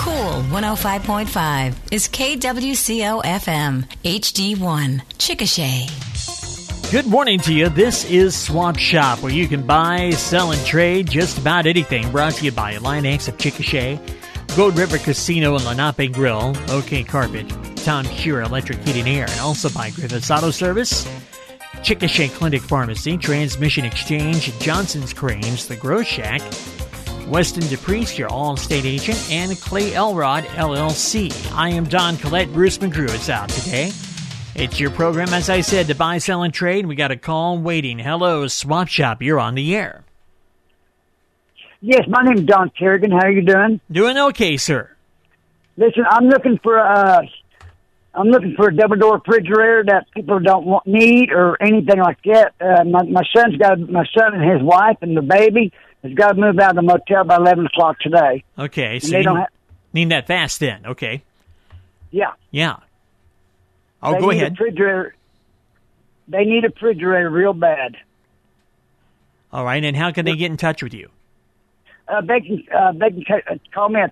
Cool 105.5 is KWCO FM HD1 Chickasha. Good morning to you. This is Swap Shop, where you can buy, sell, and trade just about anything. Brought to you by Alliance of Chickasha, Gold River Casino and Lenape Grill, OK Carpet, Tom Cure Electric Heating and Air, and also by Griffiths Auto Service, Chickasha Clinic Pharmacy, Transmission Exchange, Johnson's Creams, The Grow Shack, Weston DePriest, your all-state agent, and Clay Elrod, LLC. I am Don Collette. Bruce McGrew is out today. It's your program, as I said, to buy, sell, and trade. We got a call waiting. Hello, Swap Shop. You're on the air. Yes, my name's Don Kerrigan. How are you doing? Doing okay, sir. Listen, I'm looking for a double door refrigerator that people don't need or anything like that. My son and his wife and the baby has got to move out of the motel by 11 o'clock today. Okay, so they don't need that fast then. Okay. Yeah. Yeah. Oh, go ahead. They need a refrigerator real bad. All right, and how can they get in touch with you? They can call me at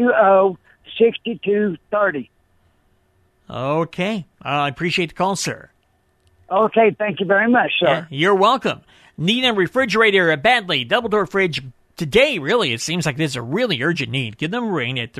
320-6230. Okay. I appreciate the call, sir. Okay, thank you very much, sir. Yeah, you're welcome. Need a refrigerator badly, double-door fridge today, really. It seems like there's a really urgent need. Give them a ring at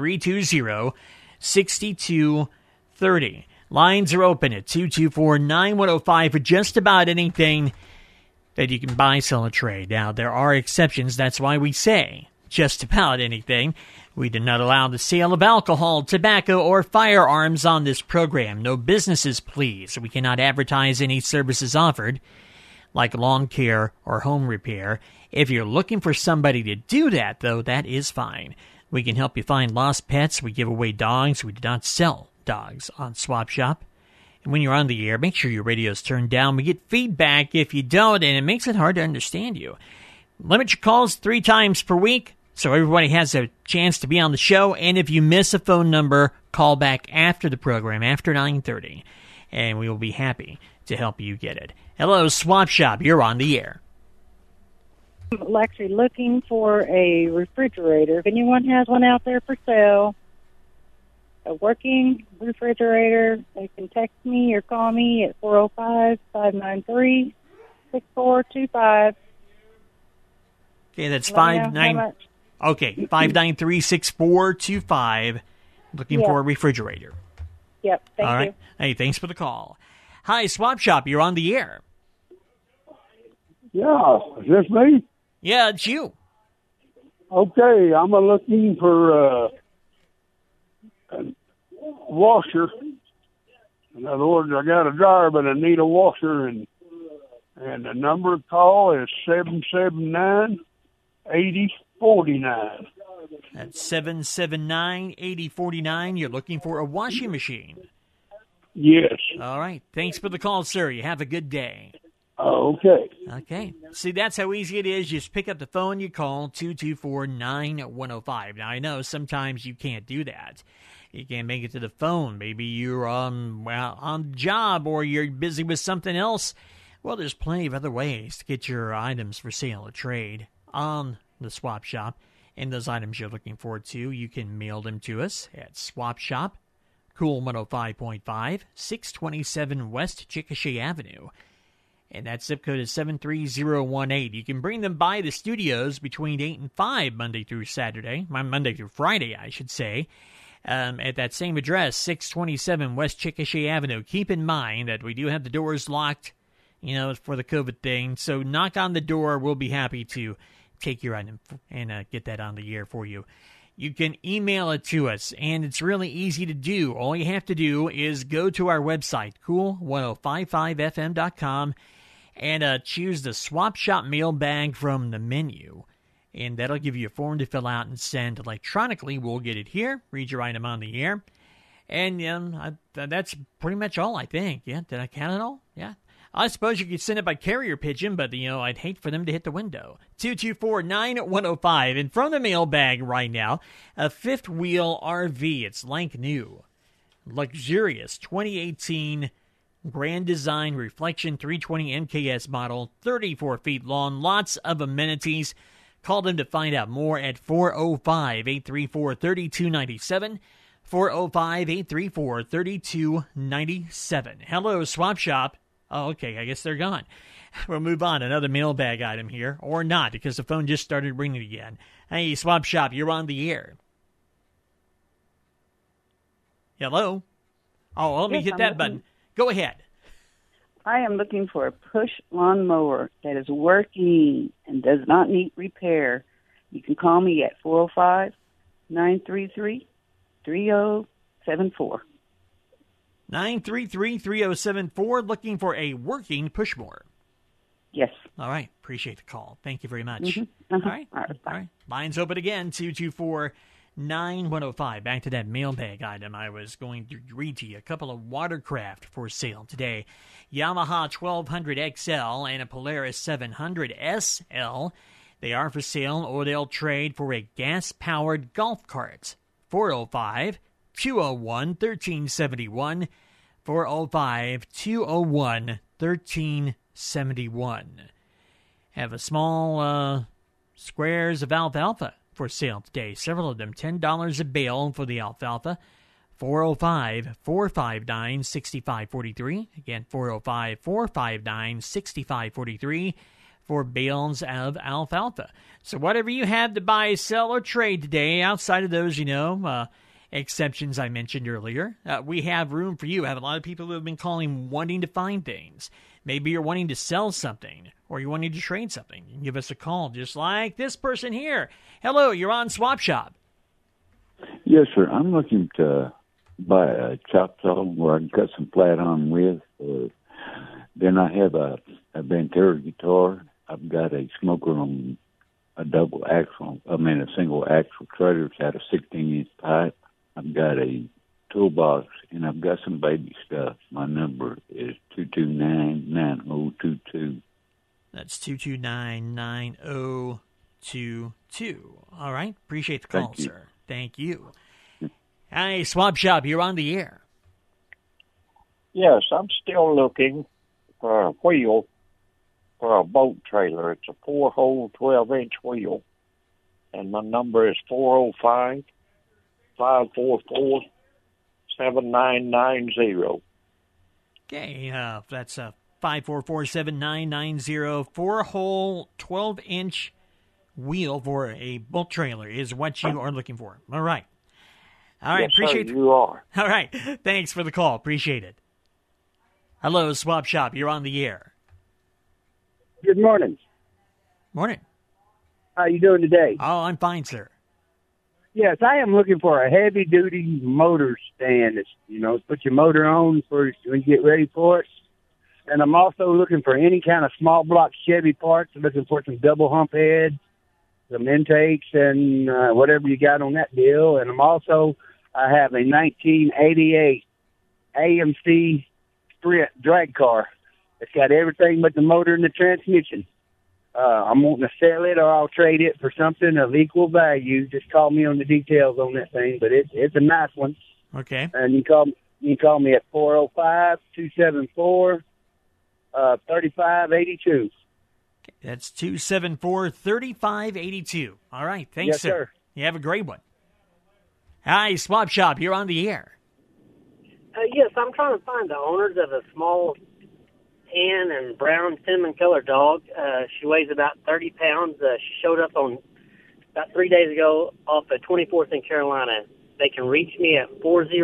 320-6230. Lines are open at 224-9105 for just about anything that you can buy, sell, or trade. Now, there are exceptions. That's why we say just about anything. We do not allow the sale of alcohol, tobacco, or firearms on this program. No businesses, please. We cannot advertise any services offered, like lawn care or home repair. If you're looking for somebody to do that, though, that is fine. We can help you find lost pets. We give away dogs. We do not sell dogs on Swap Shop. And when you're on the air, make sure your radio's turned down. We get feedback if you don't, and it makes it hard to understand you. Limit your calls 3 times per week so everybody has a chance to be on the show. And if you miss a phone number, call back after the program, after 9:30, and we will be happy to help you get it. Hello, Swap Shop. You're on the air. I'm actually looking for a refrigerator. If anyone has one out there for sale, a working refrigerator, they can text me or call me at 405-593-6425. Okay, that's 593-6425. Looking for a refrigerator. Yep, thank All right. you. Hey, thanks for the call. Hi, Swap Shop. You're on the air. Yeah, is this me? Yeah, it's you. Okay, I'm looking for a washer. In other words, I got a dryer, but I need a washer, and the number to call is 779-8049. That's 779-8049. You're looking for a washing machine. Yes. All right. Thanks for the call, sir. You have a good day. Okay. Okay. See, that's how easy it is. You just pick up the phone, you call 224-9105. Now, I know sometimes you can't do that. You can't make it to the phone. Maybe you're on the job or you're busy with something else. Well, there's plenty of other ways to get your items for sale or trade on the Swap Shop. And those items you're looking for, too, you can mail them to us at Swap Shop, Cool 105.5, 627 West Chickasha Avenue. And that zip code is 73018. You can bring them by the studios between 8 and 5 Monday through Friday, I should say. At that same address, 627 West Chickasha Avenue. Keep in mind that we do have the doors locked, for the COVID thing. So knock on the door. We'll be happy to take your item and get that on the air for you. You can email it to us, and it's really easy to do. All you have to do is go to our website, cool1055fm.com, and choose the Swap Shop mailbag from the menu. And that'll give you a form to fill out and send electronically. We'll get it here, read your item on the air. And that's pretty much all, I think. Yeah, did I count it all? Yeah. I suppose you could send it by carrier pigeon, but, I'd hate for them to hit the window. 224-9105. And from the mailbag right now, a fifth wheel RV. It's like new. Luxurious 2018 Grand Design Reflection 320 MKS model, 34 feet long, lots of amenities. Call them to find out more at 405-834-3297. 405-834-3297. Hello, Swap Shop. Oh, okay, I guess they're gone. We'll move on. Another mailbag item here, or not, because the phone just started ringing again. Hey, Swap Shop, you're on the air. Hello? Oh, let me hit that button. Go ahead. I am looking for a push lawn mower that is working and does not need repair. You can call me at 405-933-3074. 933-3074, looking for a working push mower. Yes. All right. Appreciate the call. Thank you very much. Mm-hmm. All right. All right. Lines open again, 224-9105. Back to that mailbag item. I was going to read to you a couple of watercraft for sale today. Yamaha 1200 XL and a Polaris 700 SL. They are for sale, or they'll trade for a gas-powered golf cart. 405-201-1371. 405-201-1371. Have a small squares of alfalfa for sale today. Several of them, $10 a bale for the alfalfa. 405-459-6543. Again, 405-459-6543 for bales of alfalfa. So whatever you have to buy, sell, or trade today, outside of those, exceptions I mentioned earlier, we have room for you. I have a lot of people who have been calling wanting to find things. Maybe you're wanting to sell something, or you're wanting to trade something. You can give us a call, just like this person here. Hello, you're on Swap Shop. Yes, sir. I'm looking to buy a chop saw where I can cut some flat on with. Then I have a Ventura guitar. I've got a smoker on a single axle trailer. It's got a 16-inch pipe. I've got a toolbox, and I've got some baby stuff. My number is 229-9022. That's 229-9022. All right. Appreciate the call, sir. Thank you. Hi, Swap Shop. You're on the air. Yes, I'm still looking for a wheel for a boat trailer. It's a 4-hole, 12-inch wheel. And my number is 405-544-7990. Okay, that's 544-7990. 4-hole, 12-inch wheel for a boat trailer is what you are looking for. All right. All right, yes, appreciate sir, you are. All right, thanks for the call. Appreciate it. Hello, Swap Shop. You're on the air. Good morning. Morning. How you doing today? Oh, I'm fine, sir. Yes, I am looking for a heavy-duty motor stand. It's, put your motor on when you get ready for it. And I'm also looking for any kind of small block Chevy parts. I'm looking for some double hump heads, some intakes, and whatever you got on that deal. And I have a 1988 AMC Sprint drag car. It's got everything but the motor and the transmission. I'm wanting to sell it, or I'll trade it for something of equal value. Just call me on the details on that thing, but it's a nice one. Okay. And you can call me at 405-274-3582. That's 274-3582. All right. Thanks, yes, sir. You have a great one. Hi, Swap Shop. You're on the air. Yes, I'm trying to find the owners of a small tan and brown cinnamon colored dog. She weighs about 30 pounds. She showed up on about 3 days ago off of 24th in Carolina. They can reach me at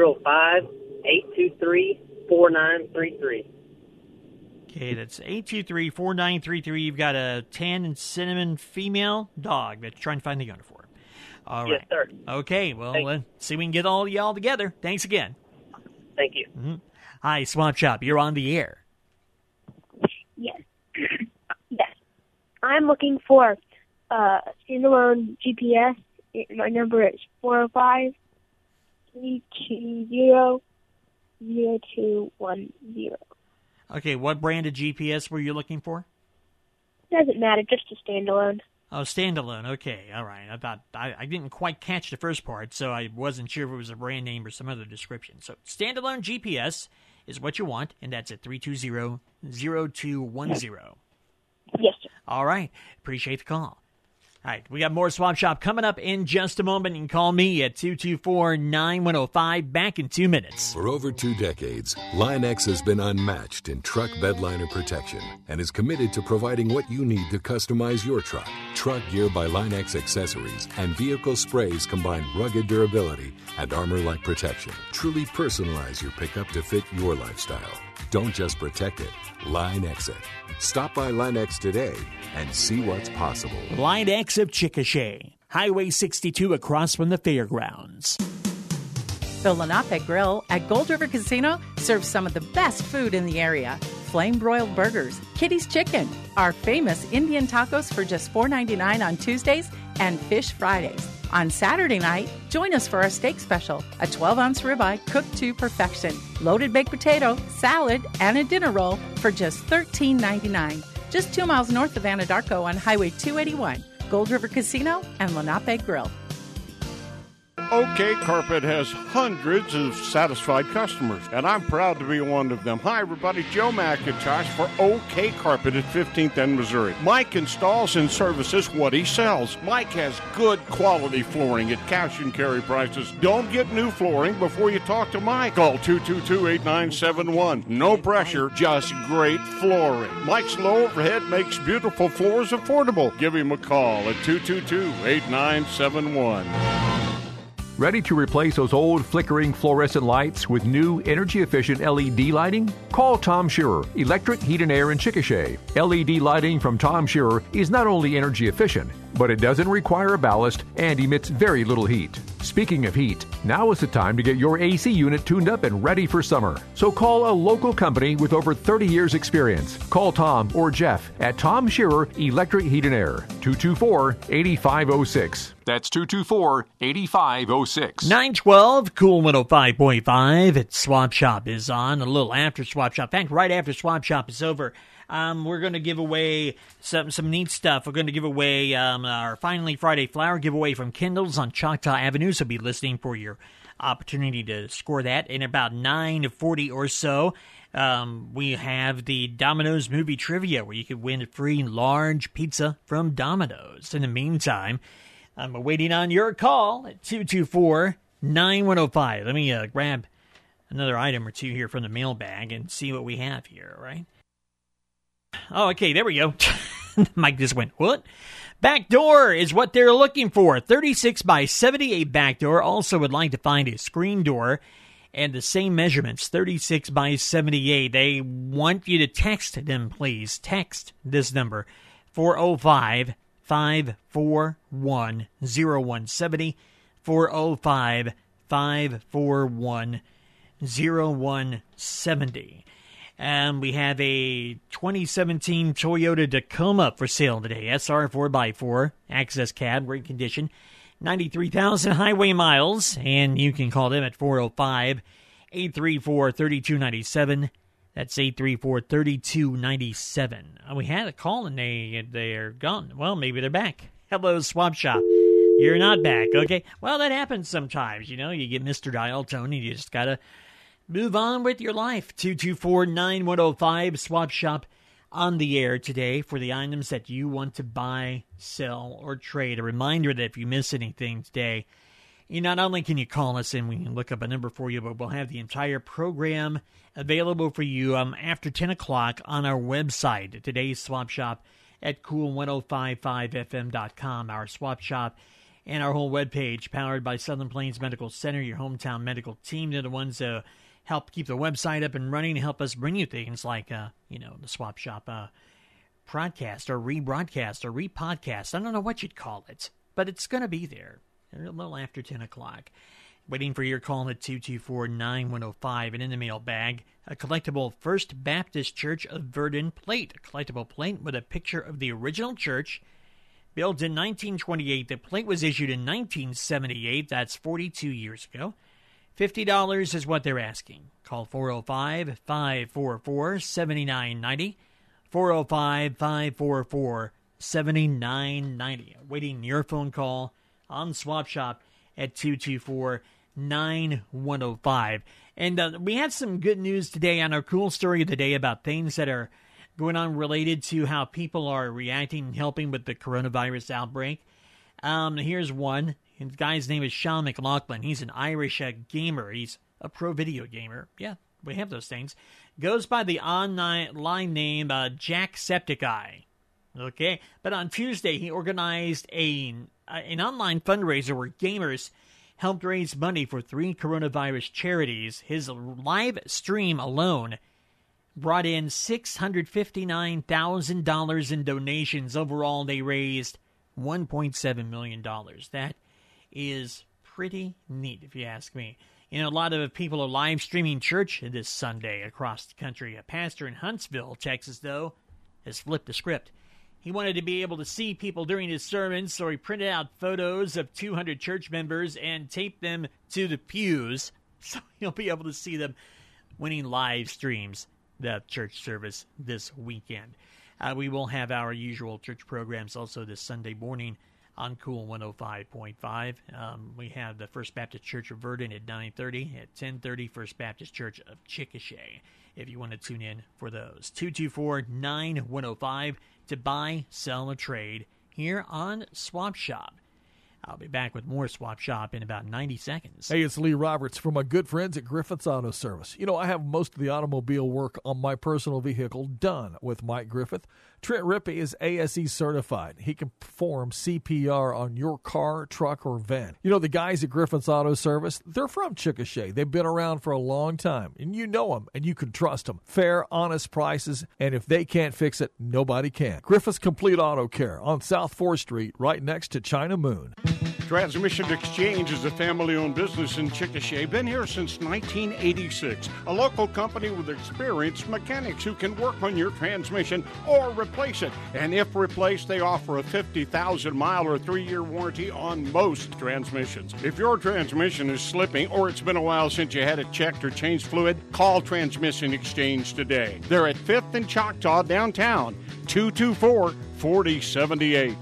405-823-4933. Okay, that's 823-4933. You've got a tan and cinnamon female dog that you're trying to find the owner for. All right. Yes, sir. Okay, well, let's see if we can get all y'all together. Thanks again. Thank you. Mm-hmm. Hi, Swap Shop. You're on the air. Yes. Yes. I'm looking for a standalone GPS. My number is 405-320-0210. Okay, what brand of GPS were you looking for? Doesn't matter, just a standalone. Oh, standalone. Okay, all right. I thought I didn't quite catch the first part, so I wasn't sure if it was a brand name or some other description. So standalone GPS is what you want, and that's at 320-0210. Yes, sir. All right. Appreciate the call. All right, we got more Swap Shop coming up in just a moment. You can call me at 224-9105. Back in 2 minutes. For over 2 decades, Line-X has been unmatched in truck bedliner protection and is committed to providing what you need to customize your truck. Truck Gear by Line-X Accessories and vehicle sprays combine rugged durability and armor-like protection. Truly personalize your pickup to fit your lifestyle. Don't just protect it, Line-X it. Stop by Line-X today and see what's possible. Line-X of Chickasha, Highway 62 across from the fairgrounds. The Lenape Grill at Gold River Casino serves some of the best food in the area. Flame-broiled burgers, Kitty's Chicken, our famous Indian tacos for just $4.99 on Tuesdays, and Fish Fridays. On Saturday night, join us for our steak special, a 12-ounce ribeye cooked to perfection, loaded baked potato, salad, and a dinner roll for just $13.99. Just 2 miles north of Anadarko on Highway 281, Gold River Casino and Lenape Grill. OK Carpet has hundreds of satisfied customers, and I'm proud to be one of them. Hi, everybody. Joe McIntosh for OK Carpet at 15th and Missouri. Mike installs and services what he sells. Mike has good quality flooring at cash and carry prices. Don't get new flooring before you talk to Mike. Call 222-8971. No pressure, just great flooring. Mike's low overhead makes beautiful floors affordable. Give him a call at 222-8971. Ready to replace those old flickering fluorescent lights with new energy-efficient LED lighting? Call Tom Shearer, Electric Heat and Air in Chickasha. LED lighting from Tom Shearer is not only energy efficient, but it doesn't require a ballast and emits very little heat. Speaking of heat, now is the time to get your AC unit tuned up and ready for summer. So call a local company with over 30 years experience. Call Tom or Jeff at Tom Shearer Electric Heat and Air, 224-8506. That's 224-8506. 912, Cool 105.5. It's Swap Shop is on, a little after Swap Shop. In fact, right after Swap Shop is over, we're going to give away some neat stuff. We're going to give away our Finally Friday flower giveaway from Kendall's on Choctaw Avenue, so be listening for your opportunity to score that. In about 9:40 or so, we have the Domino's movie trivia, where you could win a free large pizza from Domino's. In the meantime, I'm waiting on your call at 224-9105. Let me grab another item or two here from the mailbag and see what we have here, all right? Oh, okay, there we go. Mike just went, what? Back door is what they're looking for. 36 by 78 back door. Also would like to find a screen door and the same measurements, 36 by 78. They want you to text them, please. Text this number, 405-541-0170, 405-541-0170. And we have a 2017 Toyota Tacoma for sale today. SR 4x4, access cab, great condition. 93,000 highway miles. And you can call them at 405-834-3297. That's 834-3297. We had a call and they're gone. Well, maybe they're back. Hello, Swap Shop. You're not back, okay? Well, that happens sometimes. You know, you get Mr. Dial Tone, and you just got to move on with your life. 224-9105, Swap Shop on the air today for the items that you want to buy, sell, or trade. A reminder that if you miss anything today, you not only can you call us and we can look up a number for you, but we'll have the entire program available for you after 10 o'clock on our website. Today's Swap Shop at cool1055fm.com. Our Swap Shop and our whole webpage powered by Southern Plains Medical Center, your hometown medical team. They're the ones that help keep the website up and running and help us bring you things like, the Swap Shop broadcast or rebroadcast or repodcast. I don't know what you'd call it, but it's going to be there a little after 10 o'clock. Waiting for your call at 224-9105. And in the mailbag, a collectible First Baptist Church of Verdun plate. A collectible plate with a picture of the original church. Built in 1928. The plate was issued in 1978. That's 42 years ago. $50 is what they're asking. Call 405-544-7990. 405-544-7990. Waiting your phone call on Swap Shop at 224-9105. And we had some good news today on our cool story of the day about things that are going on related to how people are reacting and helping with the coronavirus outbreak. Here's one. The guy's name is Sean McLaughlin. He's an Irish gamer. He's a pro video gamer. Yeah, we have those things. Goes by the online name Jacksepticeye. Okay, but on Tuesday he organized an online fundraiser where gamers helped raise money for 3 coronavirus charities. His live stream alone brought in $659,000 in donations. Overall, they raised $1.7 million. That is pretty neat, if you ask me. You know, a lot of people are live streaming church this Sunday across the country. A pastor in Huntsville, Texas, though, has flipped the script. He wanted to be able to see people during his sermons, so he printed out photos of 200 church members and taped them to the pews, so he'll be able to see them when he live streams the church service this weekend. We will have our usual church programs also this Sunday morning on Cool 105.5. We have the First Baptist Church of Verdun at 9:30. At 10:30, First Baptist Church of Chickasha, if you want to tune in for those. 224-9105 to buy, sell, or trade here on Swap Shop. I'll be back with more Swap Shop in about 90 seconds. Hey, it's Lee Roberts from my good friends at Griffith's Auto Service. You know, I have most of the automobile work on my personal vehicle done with Mike Griffith. Trent Rippey is ASE certified. He can perform CPR on your car, truck, or van. You know, the guys at Griffith's Auto Service, they're from Chickasha. They've been around for a long time, and you know them, and you can trust them. Fair, honest prices, and if they can't fix it, nobody can. Griffith's Complete Auto Care on South 4th Street, right next to China Moon. Transmission Exchange is a family-owned business in Chickasha. Been here since 1986. A local company with experienced mechanics who can work on your transmission or replace it. And if replaced, they offer a 50,000-mile or 3-year warranty on most transmissions. If your transmission is slipping or it's been a while since you had it checked or changed fluid, call Transmission Exchange today. They're at 5th and Choctaw downtown, 224-4078.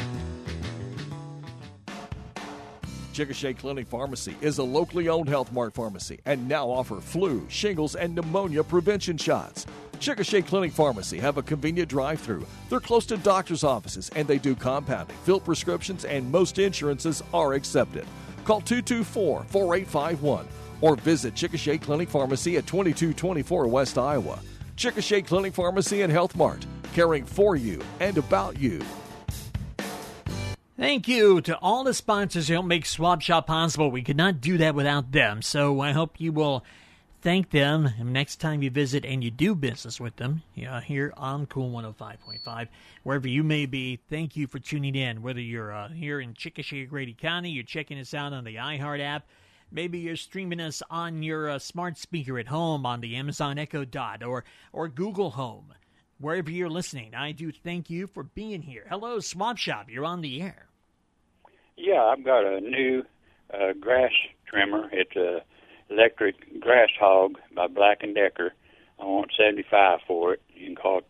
Chickasha Clinic Pharmacy is a locally owned Health Mart pharmacy and now offer flu, shingles, and pneumonia prevention shots. Chickasha Clinic Pharmacy have a convenient drive-thru. They're close to doctor's offices and they do compounding, fill prescriptions, and most insurances are accepted. Call 224-4851 or visit Chickasha Clinic Pharmacy at 2224 West Iowa. Chickasha Clinic Pharmacy and Health Mart, caring for you and about you. Thank you to all the sponsors who help make Swap Shop possible. We could not do that without them, so I hope you will thank them next time you visit and you do business with them here on Cool 105.5. Wherever you may be, thank you for tuning in. Whether you're here in Chickasha, Grady County, you're checking us out on the iHeart app, maybe you're streaming us on your smart speaker at home on the Amazon Echo Dot or Google Home. Wherever you're listening, I do thank you for being here. Hello, Swap Shop. You're on the air. Yeah, I've got a new grass trimmer. It's a electric grass hog by Black & Decker. I want $75 for it. You can call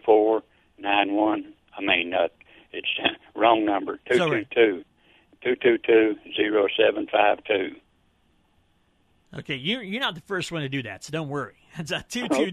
224-91. It's wrong number. 222-0752. Okay, you're not the first one to do that, so don't worry. It's a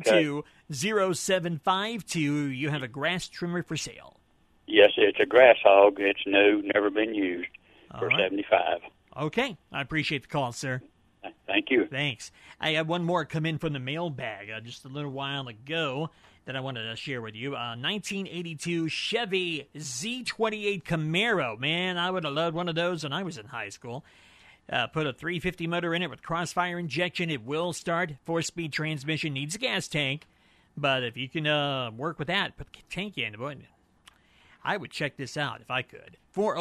222-0752. You have a grass trimmer for sale. Yes, it's a grass hog. It's new, never been used, for $75. Okay, I appreciate the call, sir. Thank you. Thanks. I had one more come in from the mailbag just a little while ago that I wanted to share with you. 1982 Chevy Z28 Camaro. Man, I would have loved one of those when I was in high school. Put a 350 motor in it with crossfire injection. It will start. 4-speed transmission, needs a gas tank. But if you can work with that, put the tank in, I would check this out if I could.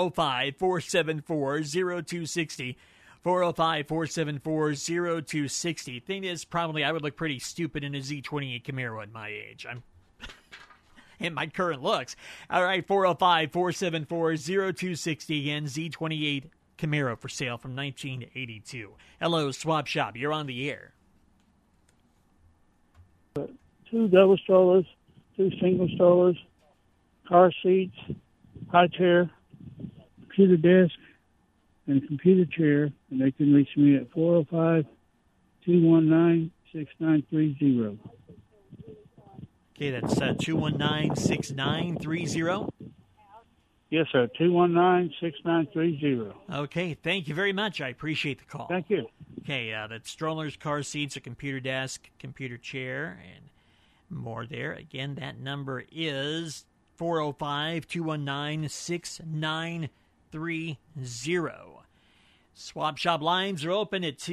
405-474-0260. 405-474-0260. Thing is, probably I would look pretty stupid in a Z28 Camaro at my age. I'm in my current looks. All right, 405-474-0260. Again, Z28 Camaro for sale from 1982. Hello, Swap Shop. You're on the air. 2 double strollers, 2 single strollers, car seats, high chair, computer desk, and a computer chair, and they can reach me at 405-219-6930. Okay, that's 219-6930. Yes, sir. 219-6930. Okay, thank you very much. I appreciate the call. Thank you. Okay, that's strollers, car seats, a computer desk, computer chair, and more there. Again, that number is 405-219-6930. Swap Shop lines are open at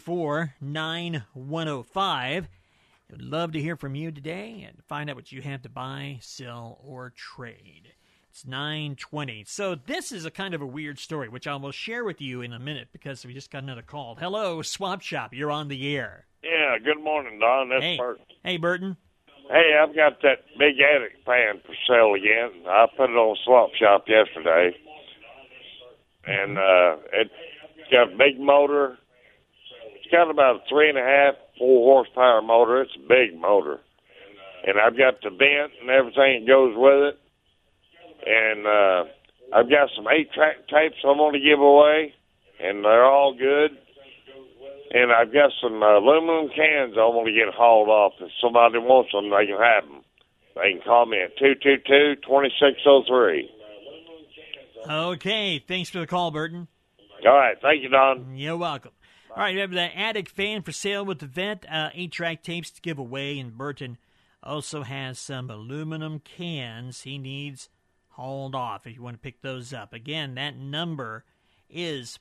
224-9105. I'd love to hear from you today and find out what you have to buy, sell, or trade. It's 9:20. So this is a kind of a weird story, which I will share with you in a minute because we just got another call. Hello, Swap Shop. You're on the air. Yeah, good morning, Don. That's Burton. Hey, Burton. Hey, I've got that big attic fan for sale again. I put it on Swap Shop yesterday. And it's got a big motor. It's got about a 3.5, 4 horsepower motor. It's a big motor. And I've got the vent and everything that goes with it. And I've got some 8-track tapes I'm going to give away. And they're all good. And I've got some aluminum cans I want to get hauled off. If somebody wants them, they can have them. They can call me at 222-2603. Okay, thanks for the call, Burton. All right, thank you, Don. You're welcome. All right, we have the attic fan for sale with the vent, 8-track tapes to give away, and Burton also has some aluminum cans he needs hauled off if you want to pick those up. Again, that number is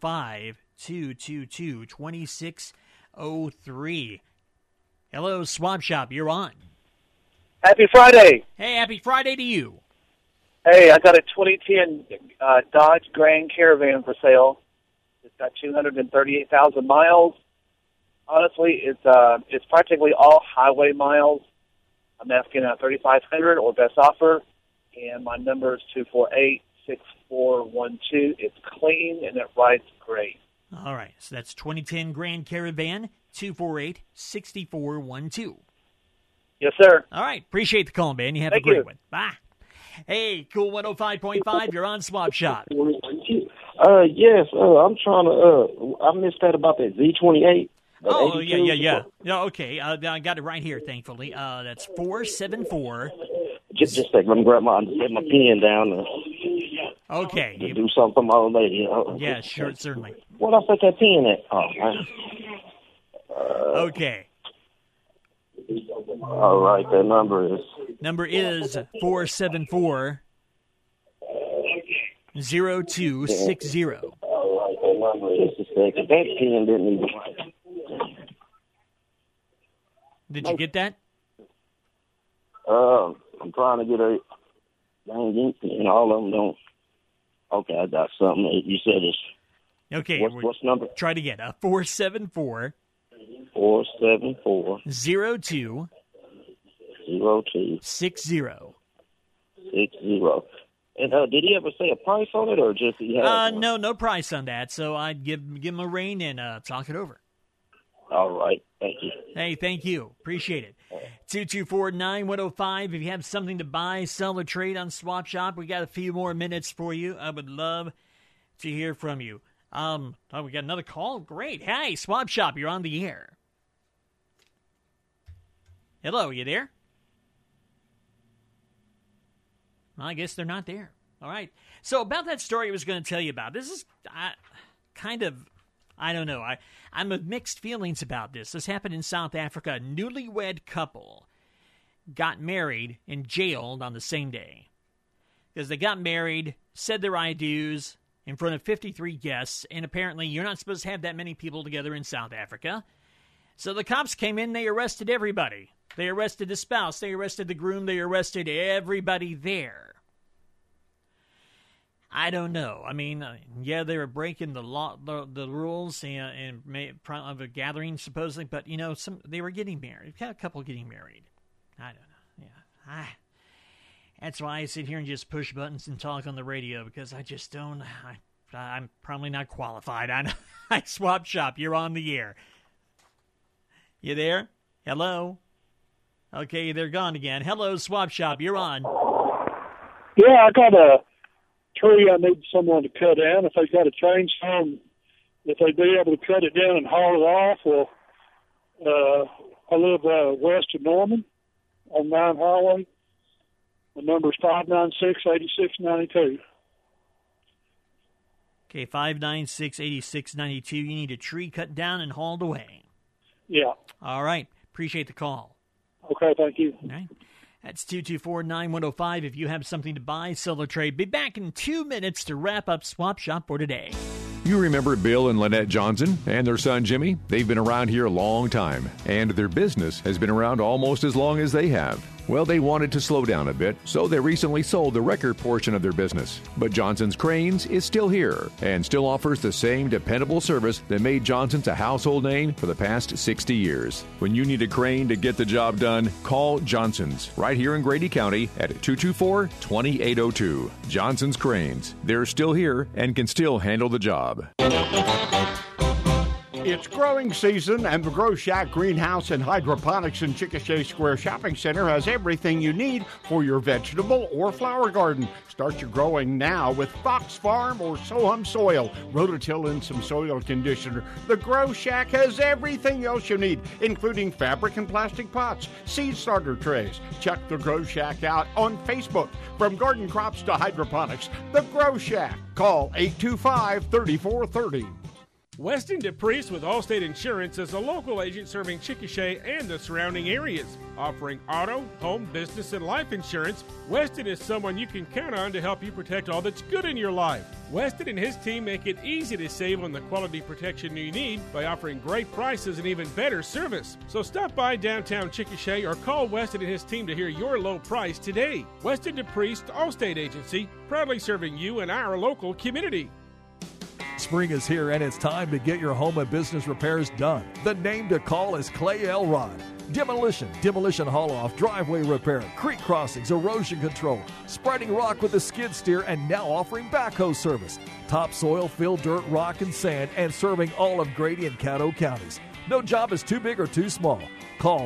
405-222-2603. Hello, Swap Shop, you're on. Happy Friday. Hey, happy Friday to you. Hey, I got a 2010 Dodge Grand Caravan for sale. It's got 238,000 miles. Honestly, it's practically all highway miles. I'm asking at 3,500 or best offer, and my number is 248-6412. It's clean and it rides great. All right, so that's 2010 Grand Caravan, 248-6412. Yes, sir. All right, appreciate the call, man. You have Thank a great you. one. Bye. Hey, Cool 105.5, you're on Swap Shop. Yes, I'm trying to, I missed that about that Z28. Oh, yeah. No, okay, I got it right here, thankfully. That's 474. Just a second, let me grab my pen down. Okay. To do something for my old lady. Yeah, sure, certainly. Where'd I put that pen at? Oh, man. Okay. All right, that number is 474-0260. All right, that number is just a second. That pen didn't even write. Did you get that? I'm trying to get a dang ink pen. All of them don't. Okay, I got something. You said it's. Okay. What's the number? Try it again. 474. 474. 02. 60. And did he ever say a price on it, or just he had? No price on that. So I'd give him a ring and talk it over. All right, thank you. Hey, thank you. Appreciate it. 224-9105. If you have something to buy, sell, or trade on Swap Shop, we got a few more minutes for you. I would love to hear from you. We got another call. Great. Hey, Swap Shop, you're on the air. Hello, you there? Well, I guess they're not there. All right. So about that story I was going to tell you about, this is I don't know. I'm of mixed feelings about this. This happened in South Africa. A newlywed couple got married and jailed on the same day. Because they got married, said their I do's in front of 53 guests, and apparently you're not supposed to have that many people together in South Africa. So the cops came in, they arrested everybody. They arrested the spouse, they arrested the groom, they arrested everybody there. I don't know. I mean, yeah, they were breaking the law, the rules, and of a gathering supposedly. But they were getting married. We've got a couple getting married. I don't know. Yeah, that's why I sit here and just push buttons and talk on the radio because I just don't. I'm probably not qualified. I Swap Shop. You're on the air. You there? Hello. Okay, they're gone again. Hello, Swap Shop. You're on. Yeah, I got a tree I need someone to cut down. If they've got a chainsaw, if they'd be able to cut it down and haul it off. Well, I live west of Norman on 9 Highway. The number is 596-8692. Okay, 596-8692. You need a tree cut down and hauled away. Yeah. All right. Appreciate the call. Okay, thank you. All right. That's 224-9105 if you have something to buy, sell, or trade. Be back in 2 minutes to wrap up Swap Shop for today. You remember Bill and Lynette Johnson and their son Jimmy? They've been around here a long time, and their business has been around almost as long as they have. Well, they wanted to slow down a bit, so they recently sold the record portion of their business. But Johnson's Cranes is still here and still offers the same dependable service that made Johnson's a household name for the past 60 years. When you need a crane to get the job done, call Johnson's right here in Grady County at 224-2802. Johnson's Cranes. They're still here and can still handle the job. It's growing season, and the Grow Shack Greenhouse and Hydroponics in Chickasha Square Shopping Center has everything you need for your vegetable or flower garden. Start your growing now with Fox Farm or Sohum Soil, Rototill, and some soil conditioner. The Grow Shack has everything else you need, including fabric and plastic pots, seed starter trays. Check the Grow Shack out on Facebook. From garden crops to hydroponics, the Grow Shack. Call 825-3430. Weston DePriest with Allstate Insurance is a local agent serving Chickasha and the surrounding areas. Offering auto, home, business, and life insurance, Weston is someone you can count on to help you protect all that's good in your life. Weston and his team make it easy to save on the quality protection you need by offering great prices and even better service. So stop by downtown Chickasha or call Weston and his team to hear your low price today. Weston DePriest Allstate Agency, proudly serving you and our local community. Spring is here and it's time to get your home and business repairs done. The name to call is Clay Elrod. Demolition haul-off, driveway repair, creek crossings, erosion control, spreading rock with a skid steer, and now offering backhoe service. Topsoil, fill, dirt, rock, and sand, and serving all of Grady and Caddo counties. No job is too big or too small. Call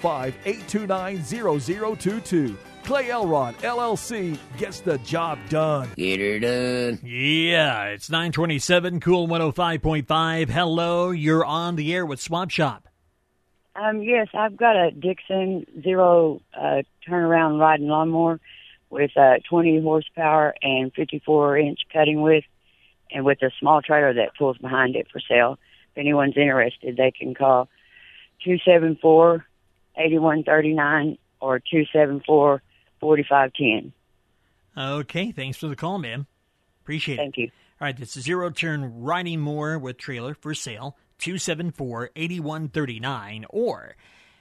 405-829-0022. Clay Elrod, LLC, gets the job done. Get her done. Yeah, it's 927, Cool 105.5. Hello, you're on the air with Swap Shop. Yes, I've got a Dixon Zero turnaround riding lawnmower with 20 horsepower and 54-inch cutting width, and with a small trailer that pulls behind it for sale. If anyone's interested, they can call 274-8139 or 274-4510. Okay, thanks for the call, ma'am. Appreciate it. Thank you. All right, this is zero-turn riding mower with trailer for sale, 274-8139 or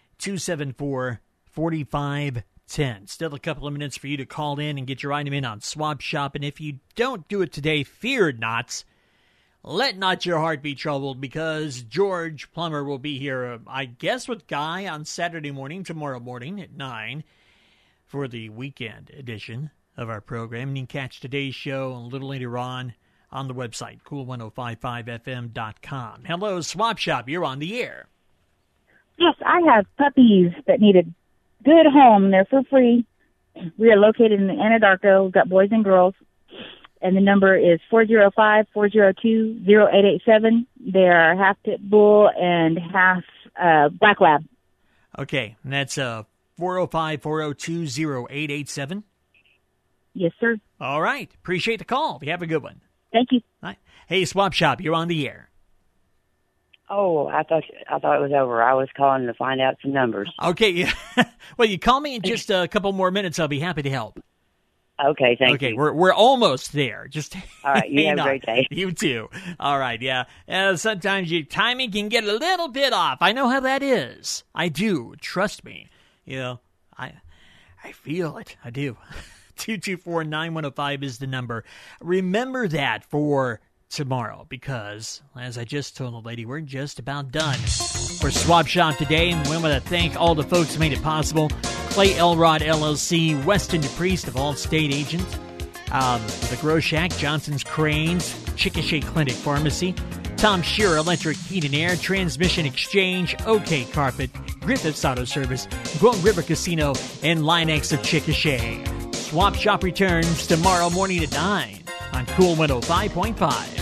274-4510. Still a couple of minutes for you to call in and get your item in on Swap Shop. And if you don't do it today, fear not. Let not your heart be troubled, because George Plummer will be here, I guess, with Guy on Saturday morning, tomorrow morning at 9 for the weekend edition of our program. And you can catch today's show a little later on the website, cool1055fm.com. Hello, Swap Shop. You're on the air. Yes, I have puppies that need a good home. They're for free. We are located in Anadarko. We've got boys and girls. And the number is 405-402-0887. They are half pit bull and half black lab. Okay, and that's 405-402-0887. Yes, sir. All right. Appreciate the call. You have a good one. Thank you. All right. Hey, Swap Shop, you're on the air. Oh, I thought it was over. I was calling to find out some numbers. Okay. Yeah. Well, you call me in just a couple more minutes. I'll be happy to help. Okay, thank you. Okay, we're almost there. Just all right. You have a great day. You too. All right. Yeah. Sometimes your timing can get a little bit off. I know how that is. I do. Trust me. You know, I feel it. I do. 224-9105 is the number. Remember that for tomorrow, because, as I just told the lady, we're just about done for Swap Shop today, and we want to thank all the folks who made it possible. Clay Elrod, LLC, Weston DePriest of Allstate Agent, The Grow Shack, Johnson's Cranes, Chickasha Clinic Pharmacy, Tom Shearer Electric Heat and Air, Transmission Exchange, OK Carpet, Griffith's Auto Service, Golden River Casino, and Linex of Chickasha. Swap Shop returns tomorrow morning at 9 on Cool 105.5.